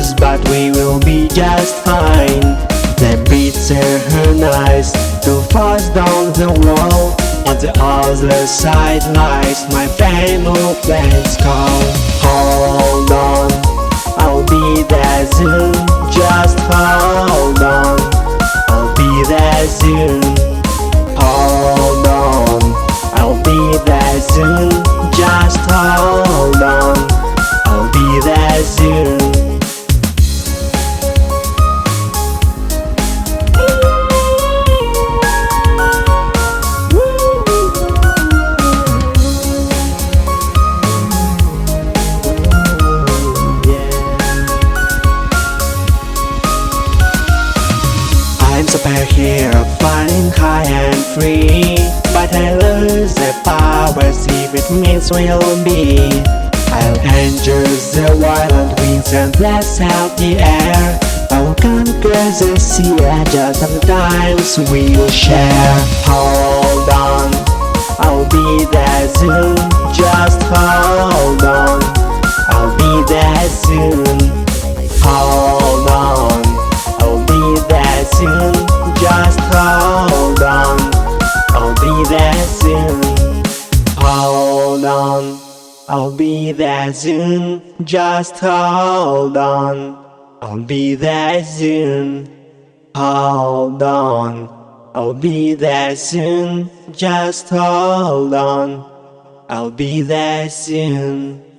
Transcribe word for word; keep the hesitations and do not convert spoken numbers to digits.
colors, but we will be just fine. The beats are nice to force down the wall. On the other side lies my famous plans call. Hold on, I'll be there soon. Just hold on, I'll be there soon. Hold on, I'll be there soon. Just hold on, I'll be there soon. I'm superhero, flying high and free, but I lose the powers if it means we'll be. I'll enter the violent winds and blast out the air. I will conquer the sea and just sometimes we'll share. Hold on, I'll be there soon. Just hold on, I'll be there soon. Hold on, I'll be there soon. Just hold on, I'll be there soon. Hold on, I'll be there soon. Just hold on, I'll be there soon. Hold on, I'll be there soon. Just hold on, I'll be there soon.